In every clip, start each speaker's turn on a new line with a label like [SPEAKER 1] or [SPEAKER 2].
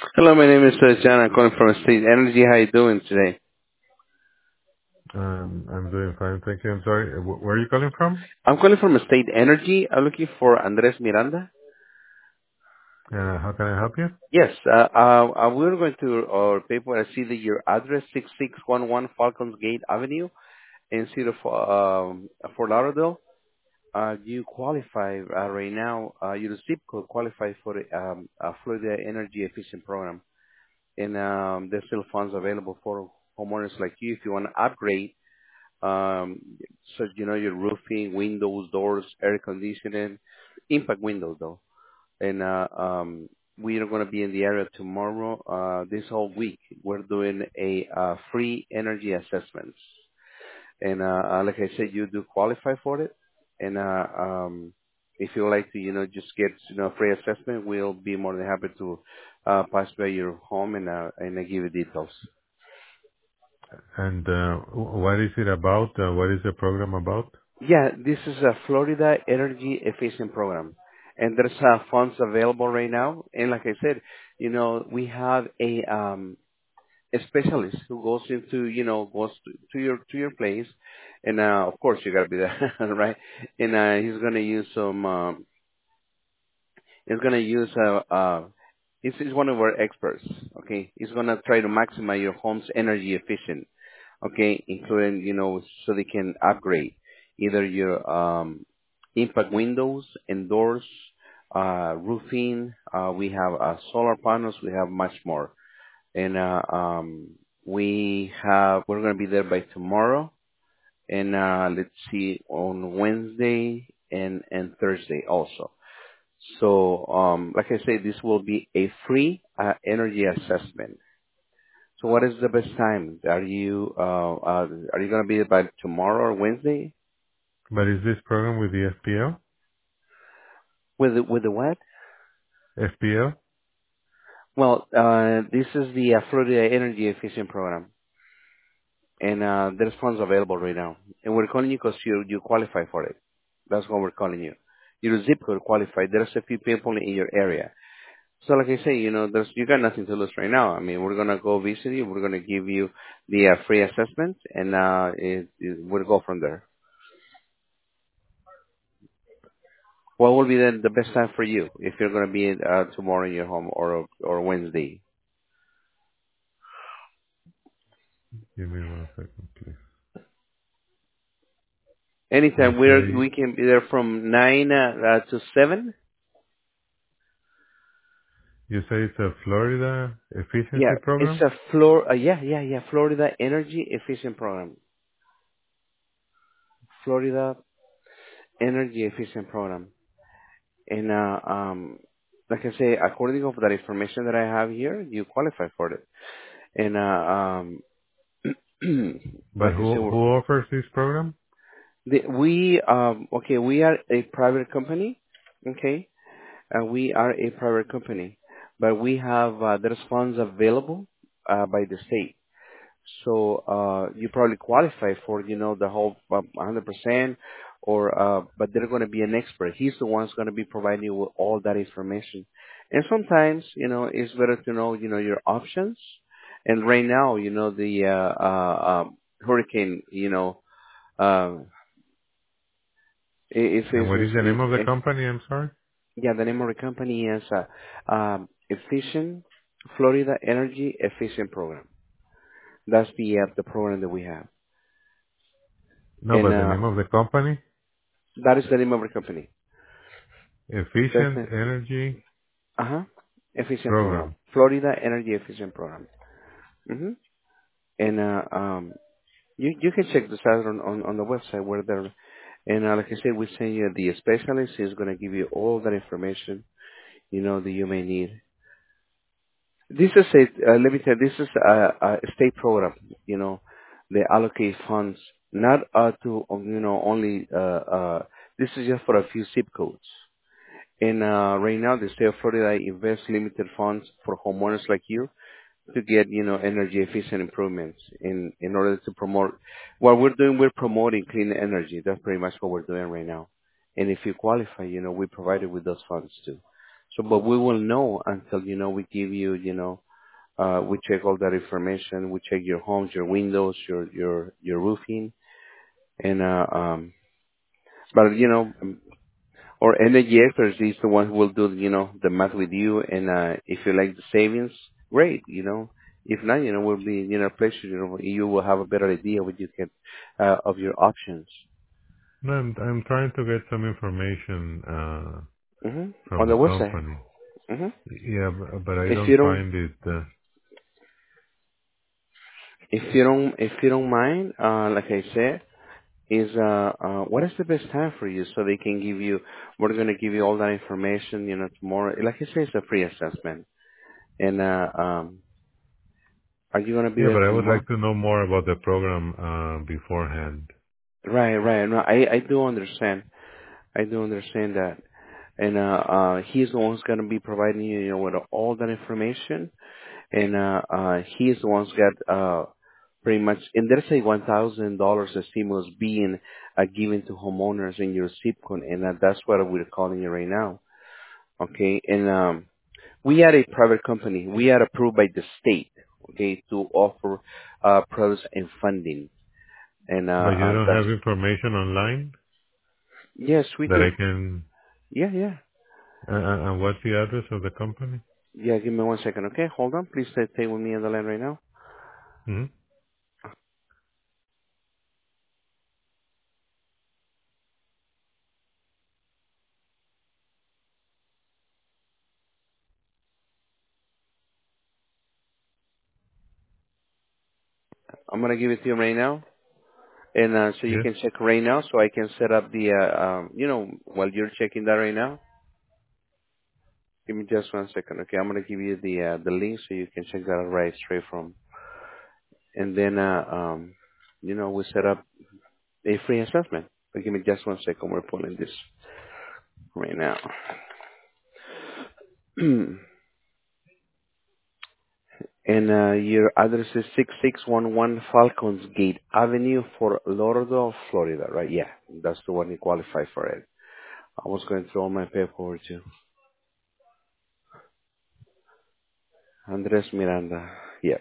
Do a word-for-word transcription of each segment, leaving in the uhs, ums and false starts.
[SPEAKER 1] Hello, my name is uh, John. I'm calling from State Energy. How you doing today?
[SPEAKER 2] Um, I'm doing fine, thank you. I'm sorry. uh, wh- Where are you calling from?
[SPEAKER 1] I'm calling from State Energy. I'm looking for Andres Miranda.
[SPEAKER 2] Uh, how can I help you?
[SPEAKER 1] Yes, uh, uh, uh, we're going to our paper. I see that your address six six one one Falcons Gate Avenue in Cedar, Fa- um, Fort Lauderdale. Uh, you qualify uh, right now. Uh, your zip code qualify for the um, uh, Florida Energy Efficient Program, and um, there's still funds available for homeowners like you if you want to upgrade. Um, so you know your roofing, windows, doors, air conditioning, impact windows though. And uh, um, we are going to be in the area tomorrow. Uh, this whole week we're doing a uh, free energy assessments. And uh, uh, like I said, you do qualify for it. And uh, um, if you would like to, you know, just get you know free assessment, we'll be more than happy to uh, pass by your home and uh, and uh, give you details.
[SPEAKER 2] And uh, wh- what is it about? Uh, what is the program about?
[SPEAKER 1] Yeah, this is a Florida Energy Efficient Program, and there's uh, funds available right now. And like I said, you know, we have a um a specialist who goes into you know goes to, to your to your place, and uh, of course you gotta be there, right? And uh, he's gonna use some um, he's gonna use uh uh he's, he's one of our experts. Okay, he's gonna try to maximize your home's energy efficient, okay, including, you know, so they can upgrade either your um, impact windows and doors, uh, roofing. Uh, we have uh, solar panels. We have much more. And uh, um, we have, we're going to be there by tomorrow. And uh, let's see, on Wednesday and, and Thursday also. So, um, like I say, this will be a free uh, energy assessment. So what is the best time? Are you uh, uh are you gonna be by tomorrow or Wednesday?
[SPEAKER 2] But is this program with the F P L?
[SPEAKER 1] With the, with the what?
[SPEAKER 2] F P L?
[SPEAKER 1] Well, uh, this is the uh, Florida Energy Efficient Program, and uh, there's funds available right now. And we're calling you because you you qualify for it. That's why we're calling you. Your zip code qualified. There's a few people in your area. So like I say, you know, there's you got nothing to lose right now. I mean, we're gonna go visit you. We're gonna give you the uh, free assessment, and uh, it, it, we'll go from there. What will be then the best time for you if you're going to be uh, tomorrow in your home or or Wednesday?
[SPEAKER 2] Give me one second, please. You
[SPEAKER 1] Anytime. We're
[SPEAKER 2] say
[SPEAKER 1] we can be there from nine uh, uh, to seven.
[SPEAKER 2] you say it's a Florida
[SPEAKER 1] Yeah,
[SPEAKER 2] efficiency
[SPEAKER 1] it's
[SPEAKER 2] program,
[SPEAKER 1] a Flor. Uh, yeah, yeah, yeah. Florida Energy Efficient Program. Florida Energy Efficient Program. And uh, um, like I say, according to that information that I have here, you qualify for it. And uh, um,
[SPEAKER 2] but
[SPEAKER 1] like I say,
[SPEAKER 2] who
[SPEAKER 1] we're,
[SPEAKER 2] who offers this program?
[SPEAKER 1] the, we um, okay, we are a private company. Okay. Uh, we are a private company, but we have uh, there's funds available uh, by the state. So uh, you probably qualify for you know the whole uh, one hundred percent, or uh, but they're going to be an expert. He's the one who's going to be providing you with all that information. And sometimes you know it's better to know you know your options. And right now you know the uh, uh, um, hurricane you know uh, if
[SPEAKER 2] And
[SPEAKER 1] it's,
[SPEAKER 2] what is the name
[SPEAKER 1] it's,
[SPEAKER 2] of the
[SPEAKER 1] it's
[SPEAKER 2] company? I'm sorry.
[SPEAKER 1] yeah, the name of the company is uh, um, Efficient Florida Energy Efficient Program. That's the uh, the program that we have,
[SPEAKER 2] No,
[SPEAKER 1] and
[SPEAKER 2] but the
[SPEAKER 1] uh,
[SPEAKER 2] name of the company,
[SPEAKER 1] that is the name of the company. That's
[SPEAKER 2] Efficient
[SPEAKER 1] the
[SPEAKER 2] Energy
[SPEAKER 1] uh huh Efficient Program,
[SPEAKER 2] Program.
[SPEAKER 1] Florida Energy Efficient Program. hmm And uh, um, you you can check this out on on, on the website where they're. And uh, like I said, we send you the specialist is going to give you all that information you know that you may need. This is a, uh, let me tell you, this is a, a state program, you know, they allocate funds not uh, to, um, you know, only, uh, uh, this is just for a few zip codes. And uh, right now, the state of Florida invests limited funds for homeowners like you to get, you know, energy efficient improvements in, in order to promote, what we're doing, we're promoting clean energy. That's pretty much what we're doing right now. And if you qualify, you know, we provide you with those funds too. So, but we will know until, you know, we give you, you know, uh, we check all that information. We check your homes, your windows, your, your, your roofing. And, uh, um, but, you know, um, or energy experts is the one who will do, you know, the math with you. And, uh, if you like the savings, great, you know. If not, you know, we'll be, you know, a pleasure, you know, you will have a better idea what you can, uh, of your options.
[SPEAKER 2] No, I'm, I'm trying to get some information, uh,
[SPEAKER 1] hmm
[SPEAKER 2] from
[SPEAKER 1] On the
[SPEAKER 2] the
[SPEAKER 1] website.
[SPEAKER 2] company.
[SPEAKER 1] hmm
[SPEAKER 2] Yeah, but, but I
[SPEAKER 1] If
[SPEAKER 2] don't
[SPEAKER 1] you don't,
[SPEAKER 2] find it, uh,
[SPEAKER 1] if you don't, if you don't mind, uh, like I said, is uh, uh, what is the best time for you so they can give you? We're gonna give you all that information, you know, tomorrow. Like I say, it's a free assessment. And uh, um, are you gonna be
[SPEAKER 2] yeah,
[SPEAKER 1] there
[SPEAKER 2] but I would
[SPEAKER 1] tomorrow?
[SPEAKER 2] like to know more about the program, uh, beforehand.
[SPEAKER 1] Right, right. No, I I do understand. I do understand that. And uh, uh, he's the one who's gonna be providing you, you know, with all that information. And uh, uh, he's the one who's got uh, pretty much. And there's a one thousand dollars stimulus being uh, given to homeowners in your zip code, and uh, that's what we're calling it right now. Okay, and um, we are a private company. We are approved by the state, okay, to offer uh, products and funding. And uh,
[SPEAKER 2] But you
[SPEAKER 1] uh,
[SPEAKER 2] don't
[SPEAKER 1] that's
[SPEAKER 2] have information online
[SPEAKER 1] yes, we
[SPEAKER 2] that
[SPEAKER 1] do.
[SPEAKER 2] I can,
[SPEAKER 1] Yeah, yeah,
[SPEAKER 2] uh, uh, and what's the address of the company?
[SPEAKER 1] yeah. Give me one second, okay? Hold on, please stay, stay with me on the line right now.
[SPEAKER 2] Hmm.
[SPEAKER 1] I'm gonna give it to you right now, and uh, so you
[SPEAKER 2] Yes.
[SPEAKER 1] can check right now, so I can set up the, uh, um, you know, while you're checking that right now. Give me just one second, okay? I'm gonna give you the uh, the link so you can check that out right straight from, and then uh, um, you know, we set up a free assessment. But give me just one second. We're pulling this right now. And uh, your address is six six one one Falcons Gate Avenue, Fort Lauderdale, Florida, right? Yeah, that's the one you qualify for it. I was going through all my paperwork too. Andres Miranda. Yeah.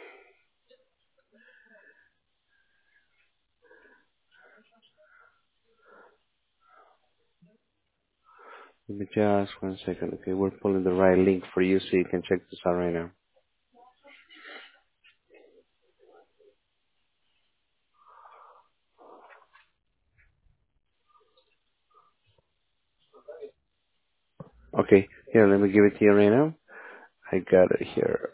[SPEAKER 1] Give me just one second, okay? We're pulling the right link for you so you can check this out right now. Okay, here, let me give it to you right now. I got it here.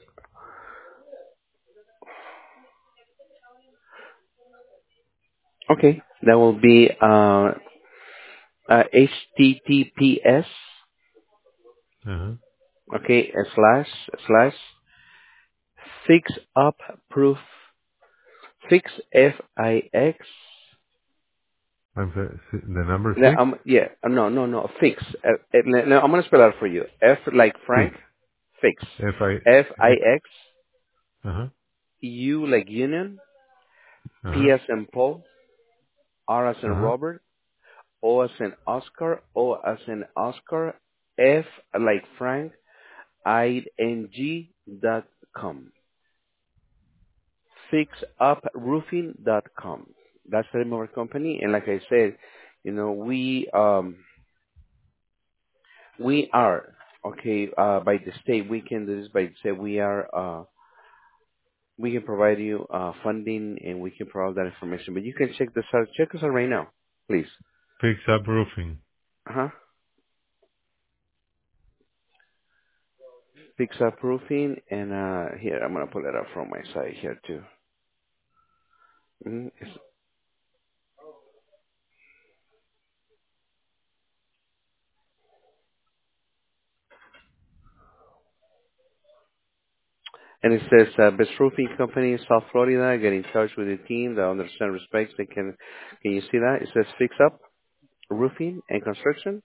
[SPEAKER 1] Okay, that will be uh, uh, https,
[SPEAKER 2] Uh-huh.
[SPEAKER 1] okay, a slash, slash, fix up proof, fix F I X.
[SPEAKER 2] I'm sorry, s- the number
[SPEAKER 1] No,
[SPEAKER 2] six?
[SPEAKER 1] um, yeah, uh, no, no, no, fix. Uh, uh, no, I'm gonna spell out for you. F like
[SPEAKER 2] Fix.
[SPEAKER 1] Frank, fix.
[SPEAKER 2] F I,
[SPEAKER 1] F I
[SPEAKER 2] X.
[SPEAKER 1] X,
[SPEAKER 2] Uh-huh.
[SPEAKER 1] U like Union,
[SPEAKER 2] Uh-huh.
[SPEAKER 1] P as in Paul, R as in
[SPEAKER 2] Uh-huh.
[SPEAKER 1] Robert, O as in Oscar, O as in Oscar, F like Frank, I N G dot com. fix up roofing dot com. That's the name of our company. And like I said, you know, we um we are okay uh by the state. We can do this by the state. We are uh we can provide you uh funding and we can provide that information. But you can check this out. Check us out right now, please.
[SPEAKER 2] Fix up roofing.
[SPEAKER 1] Uh huh. Fix up roofing and uh here I'm gonna pull it up from my side here too. Mhm. It's- And it says uh, best roofing company in South Florida. Get in touch with the team that understand respects. They can. Can you see that? It says fix up roofing and construction.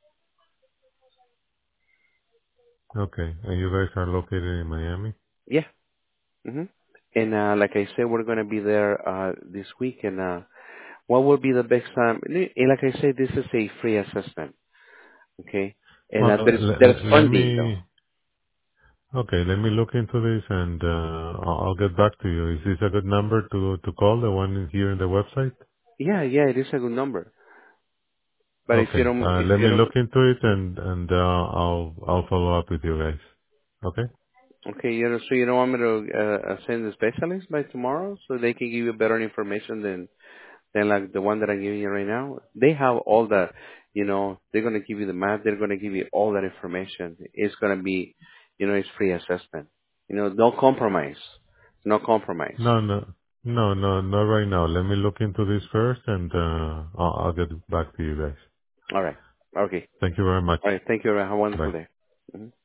[SPEAKER 2] Okay. And you guys are located in Miami?
[SPEAKER 1] Yeah. hmm And uh, like I said, we're gonna be there uh, this week. And uh, what will be the best time? And like I said, this is a free assessment. Okay. And
[SPEAKER 2] Well,
[SPEAKER 1] uh, there's
[SPEAKER 2] let,
[SPEAKER 1] there's
[SPEAKER 2] let
[SPEAKER 1] funding though.
[SPEAKER 2] me, okay, let me look into this and, uh, I'll, I'll get back to you. Is this a good number to, to call, the one in here in the website?
[SPEAKER 1] Yeah, yeah, it is a good number. But if you
[SPEAKER 2] Okay,
[SPEAKER 1] don't,
[SPEAKER 2] uh,
[SPEAKER 1] if
[SPEAKER 2] let
[SPEAKER 1] you
[SPEAKER 2] me
[SPEAKER 1] don't,
[SPEAKER 2] look into it and, and, uh, I'll, I'll follow up with you guys. Okay?
[SPEAKER 1] okay, you know, so you don't want me to uh, uh, send the specialist by tomorrow so they can give you better information than than like the one that I'm giving you right now. They have all the, you know, they're gonna give you the math. They're gonna give you all that information. It's gonna be, you know, it's free assessment. You know, no compromise. No compromise.
[SPEAKER 2] No, no, no, no, not right now. Let me look into this first and, uh, I'll, I'll get back to you guys.
[SPEAKER 1] All right. Okay.
[SPEAKER 2] Thank you very much.
[SPEAKER 1] All right. Thank you. Have a
[SPEAKER 2] Bye.
[SPEAKER 1] wonderful day. Mhm.